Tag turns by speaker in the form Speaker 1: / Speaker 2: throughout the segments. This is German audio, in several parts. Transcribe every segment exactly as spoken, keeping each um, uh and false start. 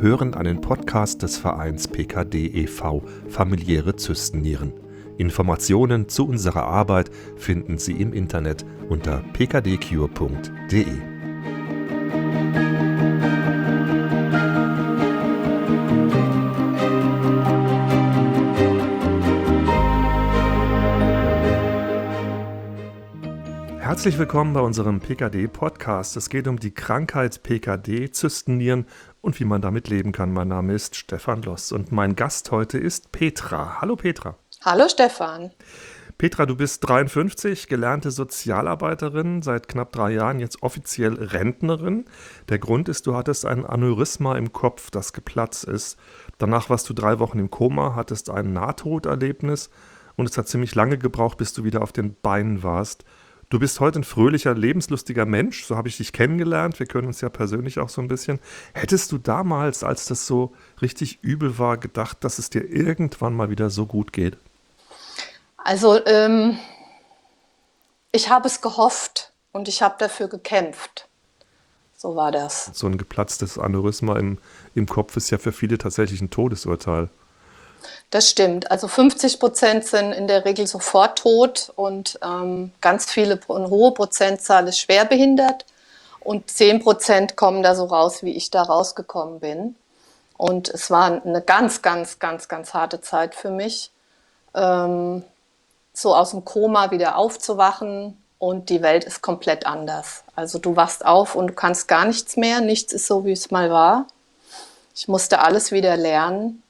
Speaker 1: hören einen Podcast des Vereins P K D e V Familiäre Zystennieren. Informationen zu unserer Arbeit finden Sie im Internet unter p k d cure punkt d e. Herzlich willkommen bei unserem P K D-Podcast. Es geht um die Krankheit P K D, Zystennieren und wie man damit leben kann. Mein Name ist Stefan Loss und mein Gast heute ist Petra. Hallo Petra.
Speaker 2: Hallo Stefan.
Speaker 1: Petra, du bist dreiundfünfzig, gelernte Sozialarbeiterin, seit knapp drei Jahren jetzt offiziell Rentnerin. Der Grund ist, du hattest ein Aneurysma im Kopf, das geplatzt ist. Danach warst du drei Wochen im Koma, hattest ein Nahtoderlebnis und es hat ziemlich lange gebraucht, bis du wieder auf den Beinen warst. Du bist heute ein fröhlicher, lebenslustiger Mensch, so habe ich dich kennengelernt. Wir können uns ja persönlich auch so ein bisschen. Hättest du damals, als das so richtig übel war, gedacht, dass es dir irgendwann mal wieder so gut geht?
Speaker 2: Also ähm, ich habe es gehofft und ich habe dafür gekämpft. So war das.
Speaker 1: So ein geplatztes Aneurysma im, im Kopf ist ja für viele tatsächlich ein Todesurteil.
Speaker 2: Das stimmt. Also fünfzig Prozent sind in der Regel sofort tot und ähm, ganz viele, eine hohe Prozentzahl ist schwerbehindert und zehn Prozent kommen da so raus, wie ich da rausgekommen bin. Und es war eine ganz, ganz, ganz, ganz harte Zeit für mich, ähm, so aus dem Koma wieder aufzuwachen und die Welt ist komplett anders. Also du wachst auf und du kannst gar nichts mehr, nichts ist so, wie es mal war. Ich musste alles wieder lernen.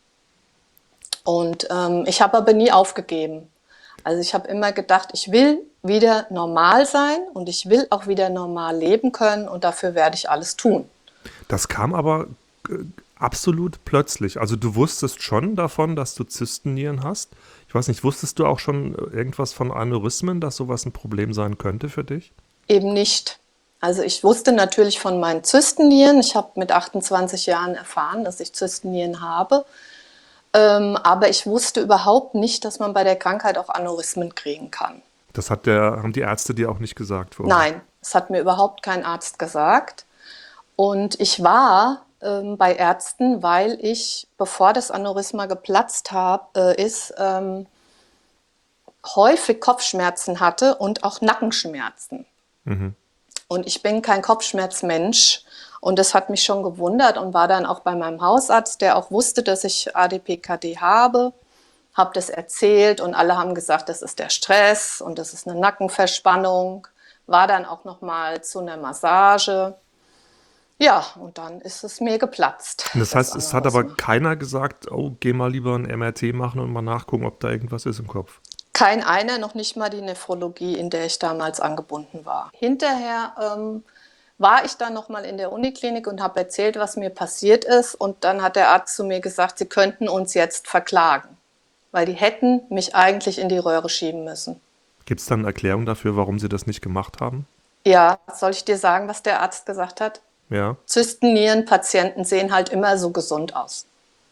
Speaker 2: Und ähm, ich habe aber nie aufgegeben. Also ich habe immer gedacht, ich will wieder normal sein und ich will auch wieder normal leben können und dafür werde ich alles tun.
Speaker 1: Das kam aber äh, absolut plötzlich. Also du wusstest schon davon, dass du Zystennieren hast. Ich weiß nicht, wusstest du auch schon irgendwas von Aneurysmen, dass sowas ein Problem sein könnte für dich?
Speaker 2: Eben nicht. Also ich wusste natürlich von meinen Zystennieren. Ich habe mit achtundzwanzig Jahren erfahren, dass ich Zystennieren habe. Ähm, aber ich wusste überhaupt nicht, dass man bei der Krankheit auch Aneurysmen kriegen kann.
Speaker 1: Das hat der, haben die Ärzte dir auch nicht gesagt? Vorher?
Speaker 2: Nein, das hat mir überhaupt kein Arzt gesagt. Und ich war ähm, bei Ärzten, weil ich, bevor das Aneurysma geplatzt hab, äh, ist, ähm, häufig Kopfschmerzen hatte und auch Nackenschmerzen. Mhm. Und ich bin kein Kopfschmerzmensch. Und das hat mich schon gewundert und war dann auch bei meinem Hausarzt, der auch wusste, dass ich A D P K D habe, habe das erzählt und alle haben gesagt, das ist der Stress und das ist eine Nackenverspannung. War dann auch noch mal zu einer Massage. Ja, und dann ist es mir geplatzt.
Speaker 1: Das, das heißt, es hat aber keiner gesagt, oh, geh mal lieber ein M R T machen und mal nachgucken, ob da irgendwas ist im Kopf.
Speaker 2: Kein einer, noch nicht mal die Nephrologie, in der ich damals angebunden war. Hinterher ähm, war ich dann nochmal in der Uniklinik und habe erzählt, was mir passiert ist. Und dann hat der Arzt zu mir gesagt, sie könnten uns jetzt verklagen, weil die hätten mich eigentlich in die Röhre schieben müssen.
Speaker 1: Gibt es dann eine Erklärung dafür, warum sie das nicht gemacht haben?
Speaker 2: Ja, soll ich dir sagen, was der Arzt gesagt hat?
Speaker 1: Ja.
Speaker 2: Zystennierenpatienten sehen halt immer so gesund aus.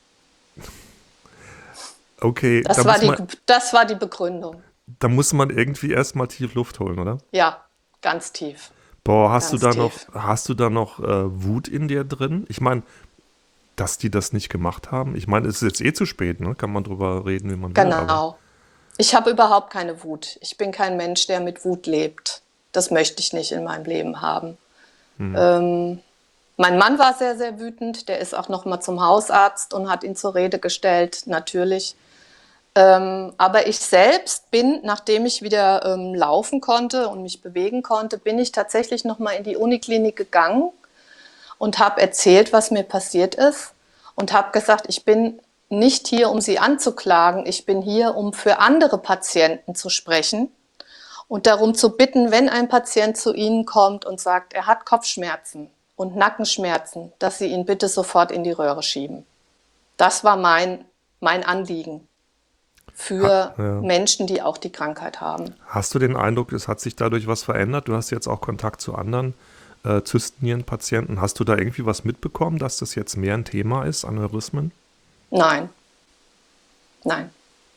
Speaker 1: Okay.
Speaker 2: Das,
Speaker 1: da
Speaker 2: war, die,
Speaker 1: man,
Speaker 2: das war die Begründung.
Speaker 1: Da muss man irgendwie erstmal tief Luft holen, oder?
Speaker 2: Ja, ganz tief.
Speaker 1: Boah, hast
Speaker 2: Ganz
Speaker 1: du da
Speaker 2: tief.
Speaker 1: noch, hast du da noch äh, Wut in dir drin? Ich meine, dass die das nicht gemacht haben. Ich meine, es ist jetzt eh zu spät, ne? Kann man drüber reden, wie man will.
Speaker 2: Genau.
Speaker 1: Aber
Speaker 2: ich habe überhaupt keine Wut. Ich bin kein Mensch, der mit Wut lebt. Das möchte ich nicht in meinem Leben haben. Hm. Ähm, mein Mann war sehr, sehr wütend. Der ist auch noch mal zum Hausarzt und hat ihn zur Rede gestellt, natürlich. Ähm, aber ich selbst bin, nachdem ich wieder ähm, laufen konnte und mich bewegen konnte, bin ich tatsächlich noch mal in die Uniklinik gegangen und habe erzählt, was mir passiert ist und habe gesagt, ich bin nicht hier, um Sie anzuklagen, ich bin hier, um für andere Patienten zu sprechen und darum zu bitten, wenn ein Patient zu Ihnen kommt und sagt, er hat Kopfschmerzen und Nackenschmerzen, dass Sie ihn bitte sofort in die Röhre schieben. Das war mein, mein Anliegen. Für
Speaker 1: ha, ja.
Speaker 2: Menschen, die auch die Krankheit haben.
Speaker 1: Hast du den Eindruck, es hat sich dadurch was verändert? Du hast jetzt auch Kontakt zu anderen äh, Zystennierenpatienten. Hast du da irgendwie was mitbekommen, dass das jetzt mehr ein Thema ist, Aneurysmen?
Speaker 2: Nein. Nein.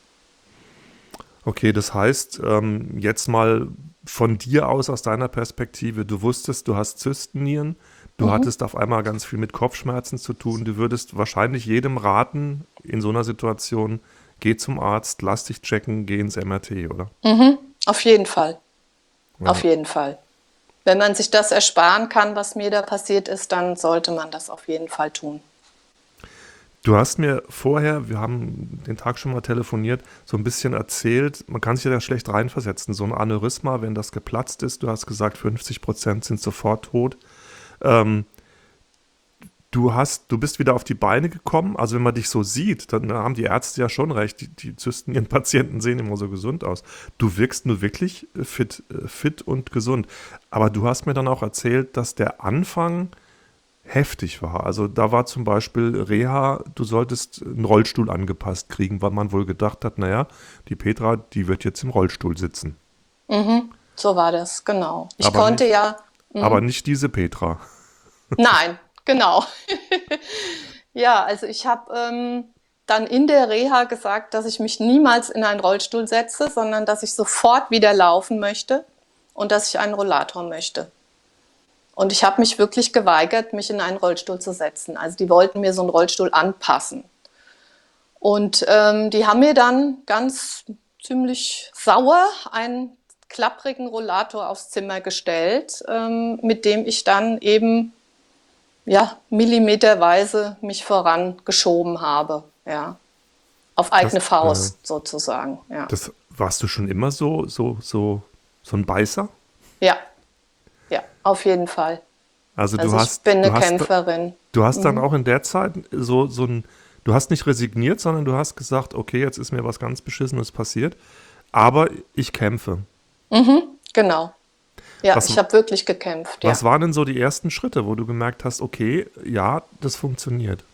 Speaker 1: Okay, das heißt, ähm, jetzt mal von dir aus, aus deiner Perspektive, du wusstest, du hast Zystennieren, Du hattest auf einmal ganz viel mit Kopfschmerzen zu tun. Du würdest wahrscheinlich jedem raten, in so einer Situation, geh zum Arzt, lass dich checken, geh ins M R T, oder?
Speaker 2: Mhm. Auf jeden Fall. Auf
Speaker 1: Ja.
Speaker 2: jeden Fall. Wenn man sich das ersparen kann, was mir da passiert ist, dann sollte man das auf jeden Fall tun.
Speaker 1: Du hast mir vorher, wir haben den Tag schon mal telefoniert, so ein bisschen erzählt, man kann sich ja da schlecht reinversetzen. So ein Aneurysma, wenn das geplatzt ist, du hast gesagt, fünfzig Prozent sind sofort tot. Ähm, du hast, du bist wieder auf die Beine gekommen. Also wenn man dich so sieht, dann haben die Ärzte ja schon recht. Die, die zysten ihren Patienten sehen immer so gesund aus. Du wirkst nur wirklich fit, äh, fit und gesund. Aber du hast mir dann auch erzählt, dass der Anfang heftig war. Also da war zum Beispiel Reha, du solltest einen Rollstuhl angepasst kriegen, weil man wohl gedacht hat, naja, die Petra, die wird jetzt im Rollstuhl sitzen.
Speaker 2: Mhm. So war das, genau. Ich
Speaker 1: Aber
Speaker 2: konnte
Speaker 1: nicht,
Speaker 2: ja,
Speaker 1: aber nicht diese Petra.
Speaker 2: nein, genau. Ja, also ich habe ähm, dann in der Reha gesagt, dass ich mich niemals in einen Rollstuhl setze, sondern dass ich sofort wieder laufen möchte und dass ich einen Rollator möchte. Und ich habe mich wirklich geweigert, mich in einen Rollstuhl zu setzen. Also die wollten mir so einen Rollstuhl anpassen. Und ähm, die haben mir dann ganz ziemlich sauer einen klapprigen Rollator aufs Zimmer gestellt, ähm, mit dem ich dann eben ja, millimeterweise mich vorangeschoben habe, ja, auf
Speaker 1: Das,
Speaker 2: eigene
Speaker 1: äh,
Speaker 2: Faust sozusagen, ja.
Speaker 1: das warst du schon immer so, so, so, so ein Beißer?
Speaker 2: Ja, ja, auf jeden Fall.
Speaker 1: Also du
Speaker 2: Also ich
Speaker 1: hast,
Speaker 2: bin eine
Speaker 1: du hast,
Speaker 2: Kämpferin.
Speaker 1: du hast dann auch in der Zeit so, so ein, du hast nicht resigniert, sondern du hast gesagt, okay, jetzt ist mir was ganz Beschissenes passiert, aber ich kämpfe.
Speaker 2: Genau. Ja,
Speaker 1: Was,
Speaker 2: ich habe wirklich gekämpft,
Speaker 1: was
Speaker 2: ja.
Speaker 1: waren denn so die ersten Schritte, wo du gemerkt hast, okay, ja, das funktioniert?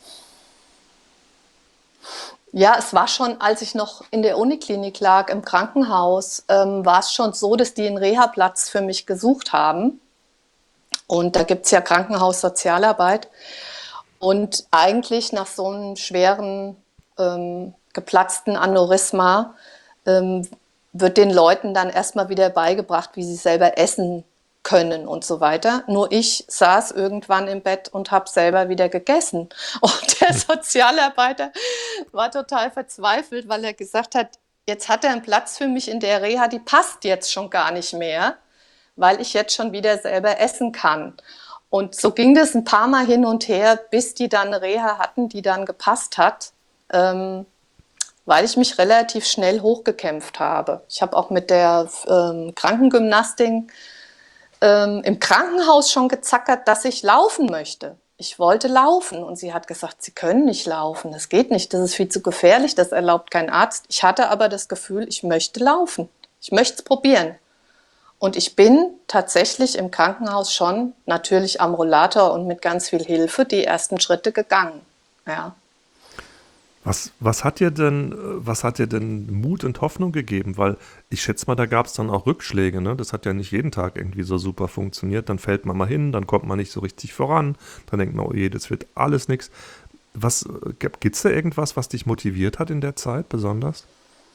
Speaker 2: Ja, es war schon, als ich noch in der Uniklinik lag, im Krankenhaus, ähm, war es schon so, dass die einen Reha-Platz für mich gesucht haben. Und da gibt's ja Krankenhaussozialarbeit. Und eigentlich nach so einem schweren, ähm, geplatzten Aneurysma ähm, wird den Leuten dann erstmal wieder beigebracht, wie sie selber essen können und so weiter. Nur ich saß irgendwann im Bett und habe selber wieder gegessen. Und der Sozialarbeiter war total verzweifelt, weil er gesagt hat, jetzt hat er einen Platz für mich in der Reha, die passt jetzt schon gar nicht mehr, weil ich jetzt schon wieder selber essen kann. Und so ging das ein paar Mal hin und her, bis die dann eine Reha hatten, die dann gepasst hat, ähm, weil ich mich relativ schnell hochgekämpft habe. Ich habe auch mit der ähm, Krankengymnastin ähm, im Krankenhaus schon gezackert, dass ich laufen möchte. Ich wollte laufen und sie hat gesagt, Sie können nicht laufen, das geht nicht, das ist viel zu gefährlich, das erlaubt kein Arzt. Ich hatte aber das Gefühl, ich möchte laufen, ich möchte es probieren. Und ich bin tatsächlich im Krankenhaus schon natürlich am Rollator und mit ganz viel Hilfe die ersten Schritte gegangen. Ja.
Speaker 1: Was, was hat dir denn, äh, was hat dir denn Mut und Hoffnung gegeben? Weil ich schätze mal, da gab es dann auch Rückschläge, ne? Das hat ja nicht jeden Tag irgendwie so super funktioniert. Dann fällt man mal hin, dann kommt man nicht so richtig voran, dann denkt man, oh je, das wird alles nichts. Was, gibt es da irgendwas, was dich motiviert hat in der Zeit besonders?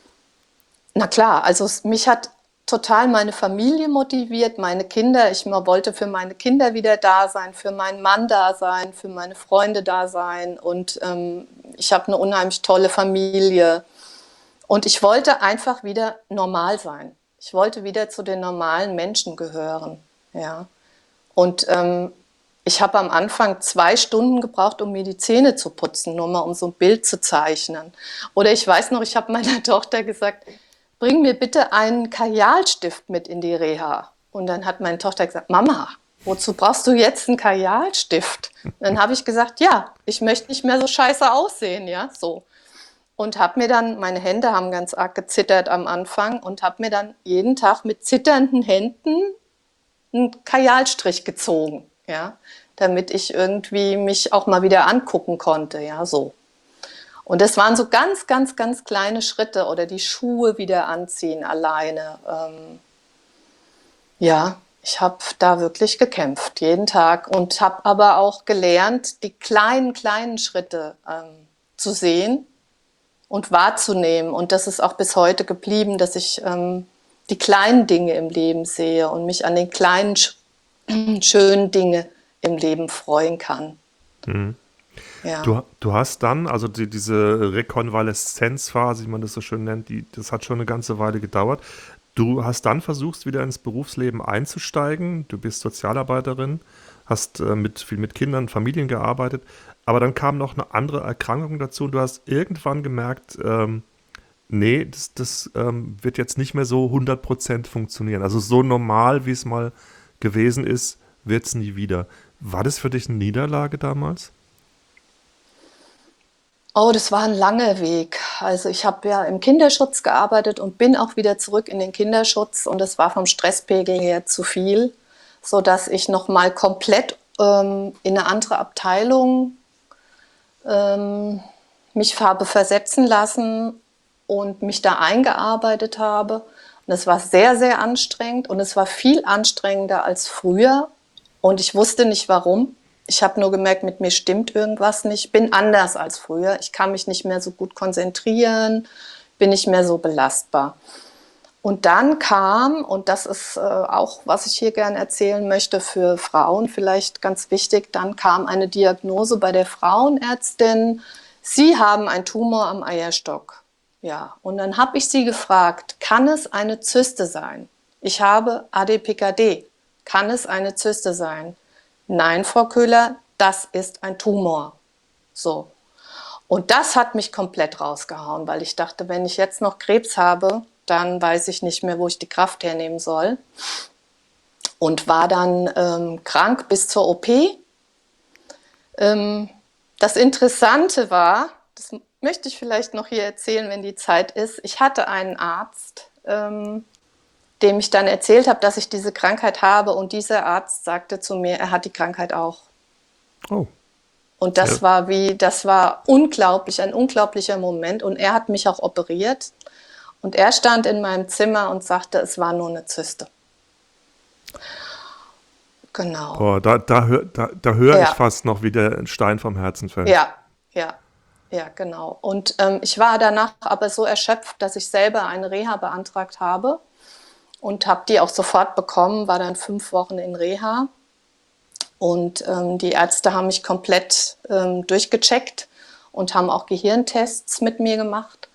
Speaker 2: Na klar, also es, mich hat total meine Familie motiviert, meine Kinder. Ich ma- wollte für meine Kinder wieder da sein, für meinen Mann da sein, für meine Freunde da sein. Und ähm, ich habe eine unheimlich tolle Familie. Und ich wollte einfach wieder normal sein. Ich wollte wieder zu den normalen Menschen gehören. Ja. Und ähm, ich habe am Anfang zwei Stunden gebraucht, um mir die Zähne zu putzen, nur mal um so ein Bild zu zeichnen. Oder ich weiß noch, ich habe meiner Tochter gesagt, bring mir bitte einen Kajalstift mit in die Reha. Und dann hat meine Tochter gesagt, Mama, wozu brauchst du jetzt einen Kajalstift? Und dann habe ich gesagt, ja, ich möchte nicht mehr so scheiße aussehen, ja, so. Und habe mir dann, meine Hände haben ganz arg gezittert am Anfang und habe mir dann jeden Tag mit zitternden Händen einen Kajalstrich gezogen, ja, damit ich irgendwie mich auch mal wieder angucken konnte, ja, so. Und das waren so ganz, ganz, ganz kleine Schritte oder die Schuhe wieder anziehen alleine. Ähm, ja, ich habe da wirklich gekämpft, jeden Tag und habe aber auch gelernt, die kleinen, kleinen Schritte ähm, zu sehen und wahrzunehmen. Und das ist auch bis heute geblieben, dass ich ähm, die kleinen Dinge im Leben sehe und mich an den kleinen, sch schönen Dinge im Leben freuen kann.
Speaker 1: Mhm.
Speaker 2: Ja.
Speaker 1: Du, du hast dann, also die, diese Rekonvaleszenzphase, wie man das so schön nennt, die, das hat schon eine ganze Weile gedauert. Du hast dann versucht, wieder ins Berufsleben einzusteigen. Du bist Sozialarbeiterin, hast äh, mit, viel mit Kindern, Familien gearbeitet. Aber dann kam noch eine andere Erkrankung dazu und du hast irgendwann gemerkt, ähm, nee, das, das ähm, wird jetzt nicht mehr so hundert Prozent funktionieren. Also so normal, wie es mal gewesen ist, wird es nie wieder. War das für dich eine Niederlage damals?
Speaker 2: Oh, das war ein langer Weg. Also ich habe ja im Kinderschutz gearbeitet und bin auch wieder zurück in den Kinderschutz und es war vom Stresspegel her zu viel, sodass ich noch mal komplett ähm, in eine andere Abteilung ähm, mich habe versetzen lassen und mich da eingearbeitet habe. Und es war sehr, sehr anstrengend und es war viel anstrengender als früher. Und ich wusste nicht warum. Ich habe nur gemerkt, mit mir stimmt irgendwas nicht. Ich bin anders als früher. Ich kann mich nicht mehr so gut konzentrieren, bin nicht mehr so belastbar. Und dann kam, und das ist äh, auch, was ich hier gerne erzählen möchte, für Frauen vielleicht ganz wichtig, dann kam eine Diagnose bei der Frauenärztin, Sie haben einen Tumor am Eierstock. Ja, und dann habe ich sie gefragt, kann es eine Zyste sein? Ich habe A D P K D. Kann es eine Zyste sein? Nein, Frau Köhler, das ist ein Tumor. So. Und das hat mich komplett rausgehauen, weil ich dachte, wenn ich jetzt noch Krebs habe, dann weiß ich nicht mehr, wo ich die Kraft hernehmen soll. Und war dann ähm, krank bis zur O P. Ähm, das Interessante war, das möchte ich vielleicht noch hier erzählen, wenn die Zeit ist, ich hatte einen Arzt, ähm, dem ich dann erzählt habe, dass ich diese Krankheit habe. Und dieser Arzt sagte zu mir, er hat die Krankheit auch.
Speaker 1: Oh,
Speaker 2: Und
Speaker 1: ja.
Speaker 2: das war wie, das war unglaublich, ein unglaublicher Moment. Und er hat mich auch operiert. Und er stand in meinem Zimmer und sagte, es war nur eine Zyste. Genau.
Speaker 1: Boah, da, da, hör, da, da höre ich
Speaker 2: Ja,
Speaker 1: fast noch, wie der Stein vom Herzen fällt.
Speaker 2: ja, ja, ja, genau. Und ähm, ich war danach aber so erschöpft, dass ich selber eine Reha beantragt habe und habe die auch sofort bekommen, war dann fünf Wochen in Reha. Und ähm, die Ärzte haben mich komplett ähm, durchgecheckt und haben auch Gehirntests mit mir gemacht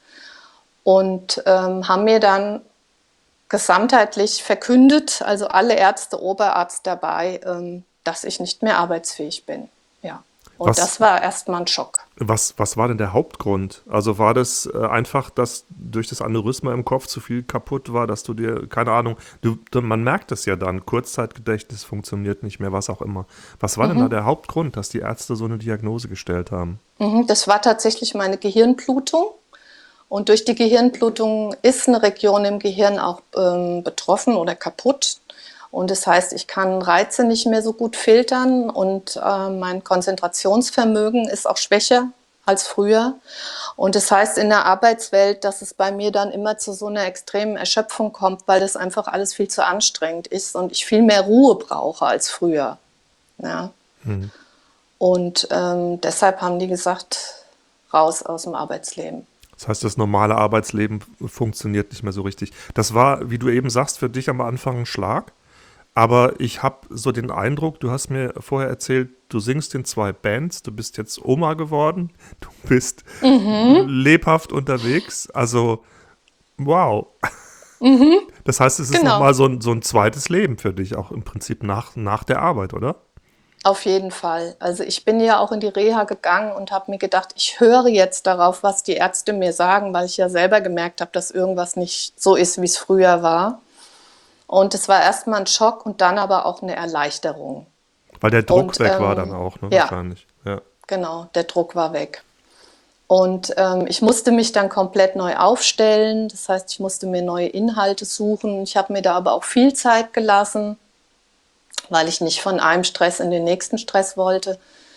Speaker 2: und ähm, haben mir dann gesamtheitlich verkündet, also alle Ärzte, Oberarzt dabei, ähm, dass ich nicht mehr arbeitsfähig bin. Ja. Und
Speaker 1: Was,
Speaker 2: das war erstmal ein Schock.
Speaker 1: was, was war denn der Hauptgrund? Also war das äh, einfach, dass durch das Aneurysma im Kopf zu viel kaputt war, dass du dir, keine Ahnung, du, du, man merkt es ja dann, Kurzzeitgedächtnis funktioniert nicht mehr, was auch immer. Was war denn da der Hauptgrund, dass die Ärzte so eine Diagnose gestellt haben?
Speaker 2: Mhm, das war tatsächlich meine Gehirnblutung. Und durch die Gehirnblutung ist eine Region im Gehirn auch ähm, betroffen oder kaputt. Und das heißt, ich kann Reize nicht mehr so gut filtern und äh, mein Konzentrationsvermögen ist auch schwächer als früher. Und das heißt in der Arbeitswelt, dass es bei mir dann immer zu so einer extremen Erschöpfung kommt, weil das einfach alles viel zu anstrengend ist und ich viel mehr Ruhe brauche als früher. Ja.
Speaker 1: Hm.
Speaker 2: Und ähm, deshalb haben die gesagt, raus aus dem Arbeitsleben.
Speaker 1: Das heißt, das normale Arbeitsleben funktioniert nicht mehr so richtig. Das war, wie du eben sagst, für dich am Anfang ein Schlag. Aber ich habe so den Eindruck, du hast mir vorher erzählt, du singst in zwei Bands, du bist jetzt Oma geworden, du bist
Speaker 2: Mhm.
Speaker 1: lebhaft unterwegs. Also, wow.
Speaker 2: Mhm.
Speaker 1: Das heißt, es ist
Speaker 2: Genau,
Speaker 1: nochmal so ein, so ein zweites Leben für dich, auch im Prinzip nach, nach der Arbeit, oder?
Speaker 2: auf jeden Fall. Also ich bin ja auch in die Reha gegangen und habe mir gedacht, ich höre jetzt darauf, was die Ärzte mir sagen, weil ich ja selber gemerkt habe, dass irgendwas nicht so ist, wie es früher war. Und es war erstmal ein Schock und dann aber auch eine Erleichterung.
Speaker 1: Weil der Druck
Speaker 2: Und
Speaker 1: weg war dann
Speaker 2: ähm,
Speaker 1: auch, ne,
Speaker 2: ja,
Speaker 1: wahrscheinlich. Ja.
Speaker 2: genau, der Druck war weg. Und ähm, ich musste mich dann komplett neu aufstellen. Das heißt, ich musste mir neue Inhalte suchen. Ich habe mir da aber auch viel Zeit gelassen, weil ich nicht von einem Stress in den nächsten Stress wollte.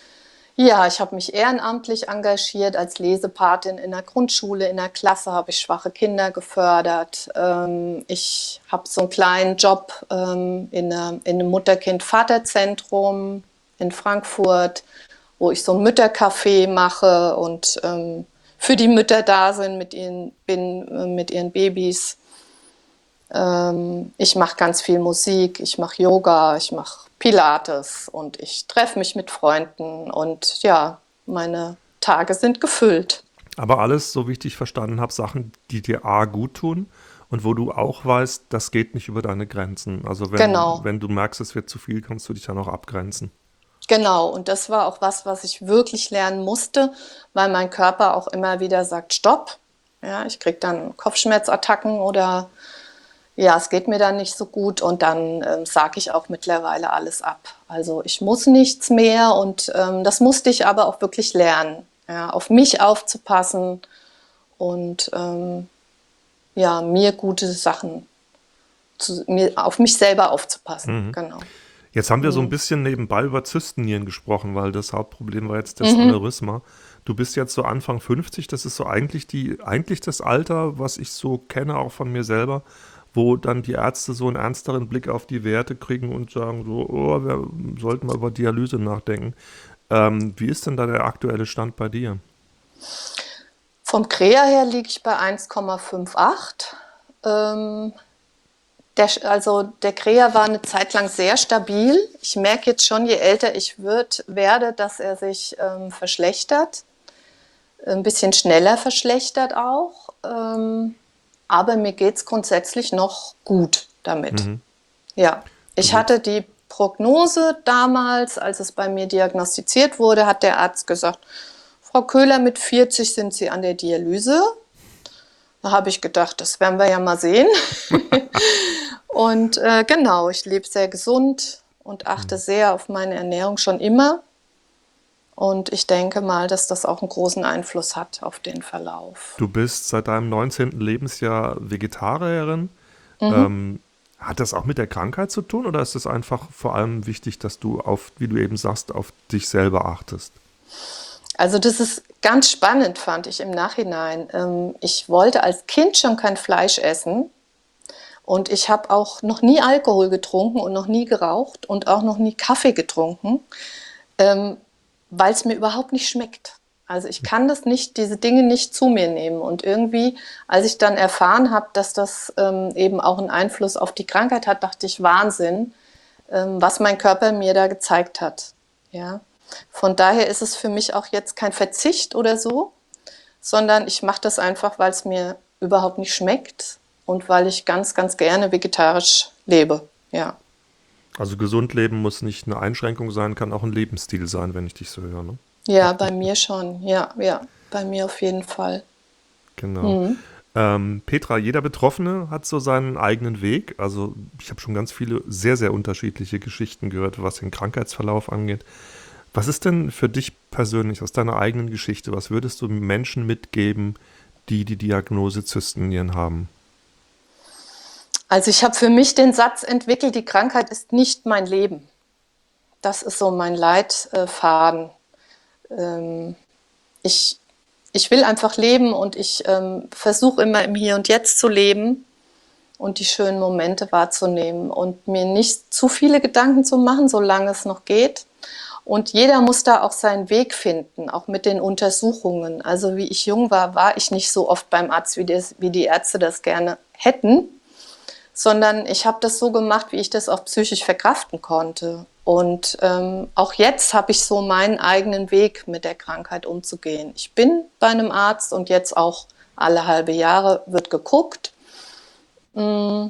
Speaker 2: Ja, ich habe mich ehrenamtlich engagiert als Lesepatin in der Grundschule. In der Klasse habe ich schwache Kinder gefördert. Ähm, ich habe so einen kleinen Job ähm, in, einer, in einem Mutter-Kind-Vater-Zentrum in Frankfurt, wo ich so ein Müttercafé mache und ähm, für die Mütter da sind mit ihren, bin, äh, mit ihren Babys. Ähm, ich mache ganz viel Musik, ich mache Yoga, ich mache Pilates und ich treffe mich mit Freunden und ja, meine Tage sind gefüllt.
Speaker 1: Aber alles, so wie ich dich verstanden habe, Sachen, die dir A gut tun und wo du auch weißt, das geht nicht über deine Grenzen. Also wenn,
Speaker 2: Genau,
Speaker 1: wenn du merkst, es wird zu viel, kannst du dich dann auch abgrenzen.
Speaker 2: genau. Und das war auch was, was ich wirklich lernen musste, weil mein Körper auch immer wieder sagt, Stopp. Ja, ich kriege dann Kopfschmerzattacken oder ja, es geht mir dann nicht so gut und dann ähm, sage ich auch mittlerweile alles ab. Also ich muss nichts mehr und ähm, das musste ich aber auch wirklich lernen, ja, auf mich aufzupassen und ähm, ja, mir gute Sachen, zu, mir, auf mich selber aufzupassen.
Speaker 1: Mhm.
Speaker 2: Genau.
Speaker 1: Jetzt haben wir so ein
Speaker 2: Mhm.
Speaker 1: bisschen nebenbei über Zystennieren gesprochen, weil das Hauptproblem war jetzt das
Speaker 2: Mhm.
Speaker 1: Aneurysma. Du bist jetzt so Anfang fünfzig, das ist so eigentlich die, eigentlich das Alter, was ich so kenne, auch von mir selber, wo dann die Ärzte so einen ernsteren Blick auf die Werte kriegen und sagen so, oh, wir sollten mal über Dialyse nachdenken. Ähm, wie ist denn da der aktuelle Stand bei dir?
Speaker 2: Vom Krea her liege ich bei eins Komma fünfundachtzig. Ähm, Der, also der Krea war eine Zeit lang sehr stabil. Ich merke jetzt schon, je älter ich wird, werde, dass er sich ähm, verschlechtert, ein bisschen schneller verschlechtert auch. Ähm, aber mir geht es grundsätzlich noch gut damit.
Speaker 1: Mhm.
Speaker 2: Ja,
Speaker 1: Du
Speaker 2: ich hatte
Speaker 1: lebst.
Speaker 2: die Prognose damals, als es bei mir diagnostiziert wurde, hat der Arzt gesagt, Frau Köhler, mit vierzig sind Sie an der Dialyse. Da habe ich gedacht, das werden wir ja mal sehen. Und äh, genau, ich lebe sehr gesund und achte
Speaker 1: Mhm.
Speaker 2: sehr auf meine Ernährung schon immer. Und ich denke mal, dass das auch einen großen Einfluss hat auf den Verlauf.
Speaker 1: Du bist seit deinem neunzehnten Lebensjahr Vegetarierin.
Speaker 2: Mhm.
Speaker 1: Ähm, hat das auch mit der Krankheit zu tun oder ist es einfach vor allem wichtig, dass du auf, wie du eben sagst, auf dich selber achtest?
Speaker 2: Also das ist ganz spannend, fand ich im Nachhinein. Ähm, ich wollte als Kind schon kein Fleisch essen und ich habe auch noch nie Alkohol getrunken und noch nie geraucht und auch noch nie Kaffee getrunken. ähm, weil es mir überhaupt nicht schmeckt. Also ich kann das nicht, diese Dinge nicht zu mir nehmen. Und irgendwie, als ich dann erfahren habe, dass das ähm, eben auch einen Einfluss auf die Krankheit hat, dachte ich, Wahnsinn, ähm, was mein Körper mir da gezeigt hat. Ja. Von daher ist es für mich auch jetzt kein Verzicht oder so, sondern ich mache das einfach, weil es mir überhaupt nicht schmeckt und weil ich ganz, ganz gerne vegetarisch lebe. Ja.
Speaker 1: Also gesund leben muss nicht eine Einschränkung sein, kann auch ein Lebensstil sein, wenn ich dich so höre, ne?
Speaker 2: Ja, bei mir schon. Ja, ja, bei mir auf jeden Fall.
Speaker 1: Genau.
Speaker 2: Mhm.
Speaker 1: Ähm, Petra, jeder Betroffene hat so seinen eigenen Weg. Also ich habe schon ganz viele sehr, sehr unterschiedliche Geschichten gehört, was den Krankheitsverlauf angeht. Was ist denn für dich persönlich aus deiner eigenen Geschichte, was würdest du Menschen mitgeben, die die Diagnose Zystennieren haben?
Speaker 2: Also ich habe für mich den Satz entwickelt, die Krankheit ist nicht mein Leben. Das ist so mein Leitfaden. Ähm, ich, ich will einfach leben und ich ähm, versuche immer im Hier und Jetzt zu leben und die schönen Momente wahrzunehmen und mir nicht zu viele Gedanken zu machen, solange es noch geht. Und jeder muss da auch seinen Weg finden, auch mit den Untersuchungen. Also wie ich jung war, war ich nicht so oft beim Arzt, wie, das, wie die Ärzte das gerne hätten, sondern ich habe das so gemacht, wie ich das auch psychisch verkraften konnte. Und ähm, auch jetzt habe ich so meinen eigenen Weg, mit der Krankheit umzugehen. Ich bin bei einem Arzt und jetzt auch alle halbe Jahre wird geguckt. Mm,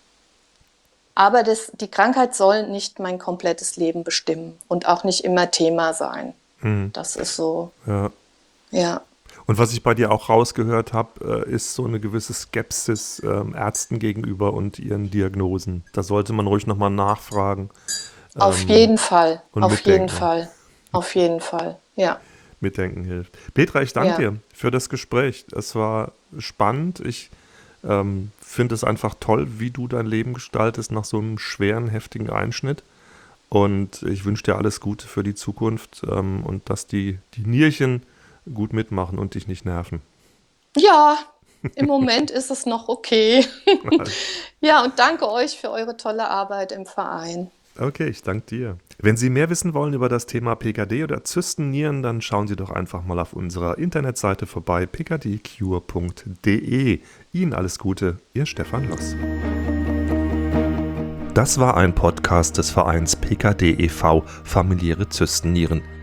Speaker 2: Aber das, die Krankheit soll nicht mein komplettes Leben bestimmen und auch nicht immer Thema sein.
Speaker 1: Hm,
Speaker 2: Das ist so,
Speaker 1: ja.
Speaker 2: ja.
Speaker 1: Und was ich bei dir auch rausgehört habe, äh, ist so eine gewisse Skepsis ähm, Ärzten gegenüber und ihren Diagnosen. Da sollte man ruhig nochmal nachfragen
Speaker 2: Auf
Speaker 1: ähm,
Speaker 2: jeden Fall,
Speaker 1: und
Speaker 2: auf jeden
Speaker 1: mitdenken.
Speaker 2: Fall, auf jeden Fall, ja,
Speaker 1: Mitdenken hilft. Petra, ich danke
Speaker 2: ja.
Speaker 1: dir für das Gespräch. Es war spannend. Ich ähm, finde es einfach toll, wie du dein Leben gestaltest nach so einem schweren, heftigen Einschnitt. Und ich wünsche dir alles Gute für die Zukunft ähm, und dass die, die Nierchen gut mitmachen und dich nicht nerven.
Speaker 2: Ja, im Moment ist es noch okay. Ja, und danke euch für eure tolle Arbeit im Verein.
Speaker 1: Okay, ich danke dir. Wenn Sie mehr wissen wollen über das Thema P K D oder Zystennieren, dann schauen Sie doch einfach mal auf unserer Internetseite vorbei, p k d cure punkt d e. Ihnen alles Gute, Ihr Stefan Loss. Das war ein Podcast des Vereins P K D e V Familiäre Zystennieren.